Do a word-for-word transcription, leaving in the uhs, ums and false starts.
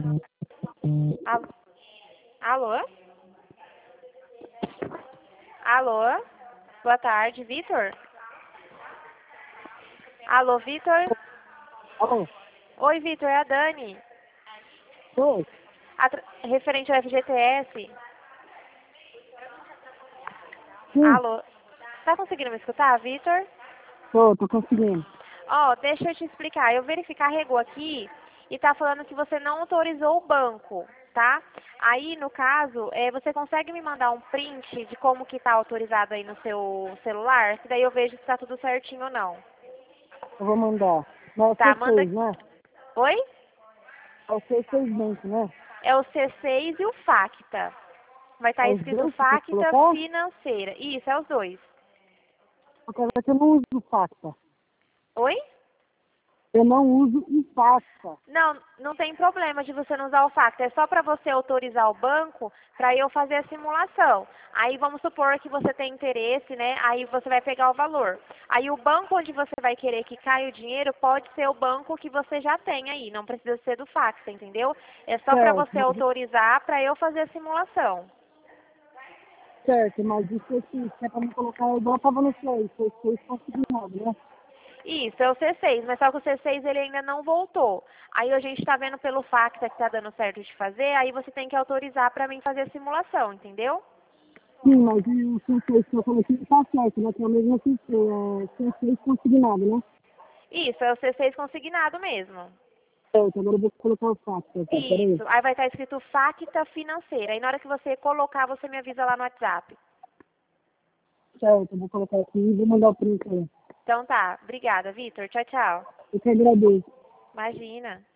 Alô? Alô? Alô? Boa tarde, Vitor? Alô, Vitor? Alô? Oi, Vitor, é a Dani. Oi? Atra- Referente ao F G T S. Sim, Alô? Tá conseguindo me escutar, Vitor? tô, tô conseguindo. Ó, deixa eu te explicar. Eu verifiquei, carregou aqui e tá falando que você não autorizou o banco, tá? Aí, no caso, é, você consegue me mandar um print de como que tá autorizado aí no seu celular? Que daí eu vejo se tá tudo certinho ou não. Eu vou mandar. Mas é Tá, C manda... seis, né? Oi? É o C seis Bank, né? É o C seis e o Facta. Vai estar É os escrito dois que tem que Facta colocar? Financeira. Isso, é os dois. Porque eu não uso o Facta. Oi? Eu não uso o Facta. Não, não tem problema de você não usar o Facta. É só para você autorizar o banco para eu fazer a simulação. Aí vamos supor que você tem interesse, né? Aí você vai pegar o valor. Aí o banco onde você vai querer que caia o dinheiro pode ser o banco que você já tem aí. Não precisa ser do Facta, entendeu? É só para Certo, você mas, autorizar para eu fazer a simulação. certo, mas isso aqui, se é pra me colocar, é igual tava no seis, C seis consignado, né? Isso, é o C seis, mas só que o C seis ele ainda não voltou. Aí a gente está vendo pelo Facta que está dando certo de fazer, aí você tem que autorizar para mim fazer a simulação, entendeu? Sim, mas e o C seis que eu coloquei tá certo, né? Que é o mesmo C seis, é, C seis consignado, né? Isso, é o C seis consignado mesmo. Certo, agora eu vou colocar o Facta, tá? Peraí. Isso, aí vai estar escrito Facta Financeira. Aí na hora que você colocar, você me avisa lá no WhatsApp. Certo, eu vou colocar aqui e vou mandar o print aí. Então tá, obrigada, Vitor. Tchau, tchau. Eu que agradeço. Imagina.